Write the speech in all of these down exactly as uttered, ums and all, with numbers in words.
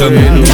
Jonathan.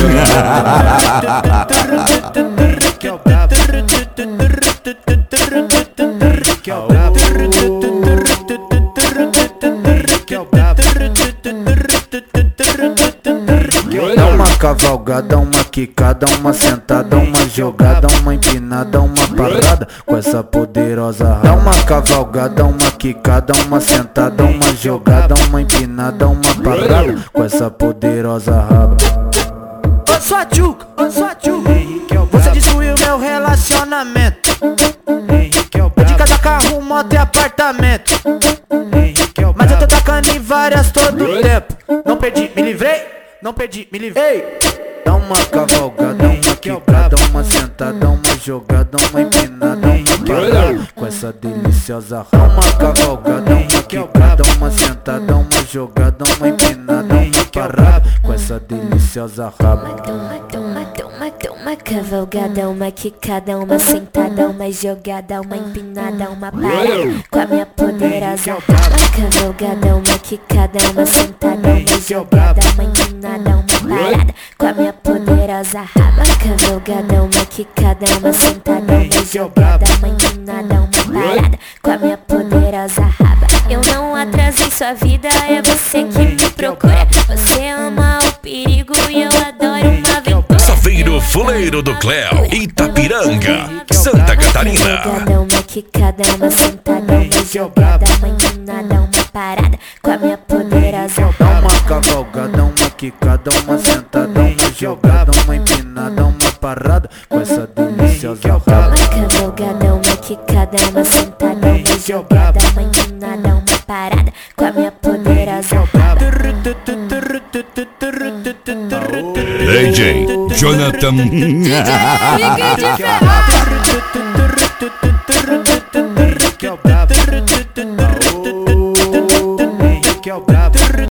Dá uma cavalgada, uma quicada, uma sentada, uma jogada, uma empinada, uma parada com essa poderosa raba. Dá uma cavalgada, uma quicada, uma sentada, uma jogada, uma empinada, uma parada com essa poderosa raba. Ô sua tchuca, ô sua tchuca, você destruiu meu relacionamento. De casa, carro, moto e apartamento. Mas eu tô tacando em várias todo tempo. Não perdi, me livrei. Não perdi, me livrei. Dá uma cavalgada, uma quicada, uma sentada, uma jogada, uma empinada, uma parada com essa deliciosa raba. Dá uma cavalgada, uma quicada, uma sentada, uma jogada, uma empinada, uma parada com essa deliciosa raba. Uma cavalgada, uma quicada, uma sentada, uma jogada, uma empinada, uma parada com a minha poderosa. Uma cavalgada, uma quicada, uma sentada, uma jogada, uma empinada, uma parada com a minha poderosa raba. Cavalgada, uma quicada, uma sentada, uma jogada, uma empinada, uma parada com a minha poderosa raba. Eu não atrasei sua vida, é você que me procura. Você ama o perigo e eu adoro uma aventura. Safeiro Fuleiro do Cléo, Itapiranga, Santa Catarina. Cavalgada, uma quicada, uma sentada, uma jogada, uma empinada, uma parada com a minha poderosa Dá raba. uma cavalgada, uma quicada, uma sentada, uma jogada, uma empinada, uma parada com essa deliciosa raba. Uma cavalgada, uma quicada, uma sentada, uma jogada, uma empinada, uma parada com a minha poderosa raba. D J Jonathan. D J Fique de ferro.